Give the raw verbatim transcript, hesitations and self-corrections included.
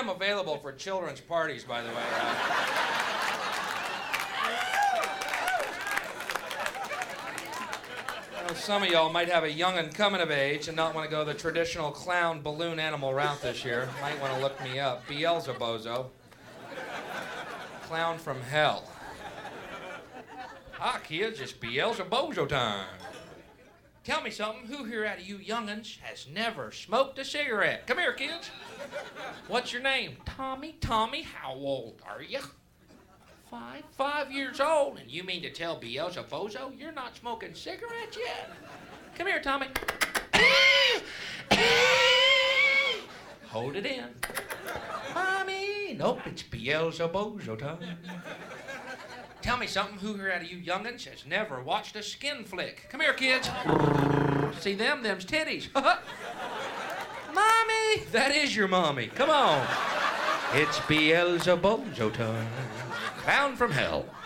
am available for children's parties, by the way. Uh, well, some of y'all might have a young'un coming of age and not want to go the traditional clown balloon animal route this year. Might want to look me up. Beelzebozo. Clown from hell. Ah, kids, it's Beelzebozo time. Tell me something. Who here out of you young'uns has never smoked a cigarette? Come here, kids. What's your name? Tommy. Tommy, how old are you? Five. Five years old. And you mean to tell Beelzebozo you're not smoking cigarettes yet? Come here, Tommy. Hold it in. Mommy. Nope, it's Beelzebozo time. Tell me something. Who here out of you young'uns has never watched a skin flick? Come here, kids. See them? Them's titties. Mommy! That is your mommy. Come on. It's Beelzebozo time. Bound from hell.